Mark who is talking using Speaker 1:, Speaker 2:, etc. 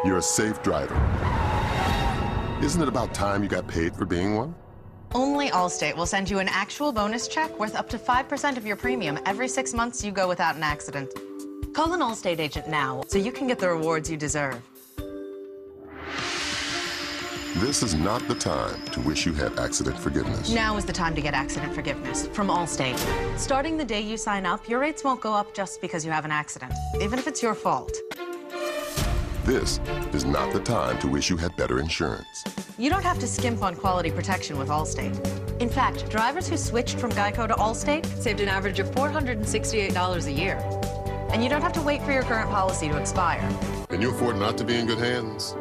Speaker 1: You're a safe driver. Isn't it about time you got paid for being one?
Speaker 2: Only Allstate will send you an actual bonus check worth up to 5% of your premium every 6 months you go without an accident. Call an Allstate agent now so you can get the rewards you deserve.
Speaker 1: This is not the time to wish you had accident forgiveness.
Speaker 2: Now is the time to get accident forgiveness from Allstate. Starting the day you sign up, your rates won't go up just because you have an accident, even if it's your fault.
Speaker 1: This is not the time to wish you had better insurance.
Speaker 2: You don't have to skimp on quality protection with Allstate. In fact, drivers who switched from Geico to Allstate saved an average of $468 a year. And you don't have to wait for your current policy to expire.
Speaker 1: Can you afford not to be in good hands?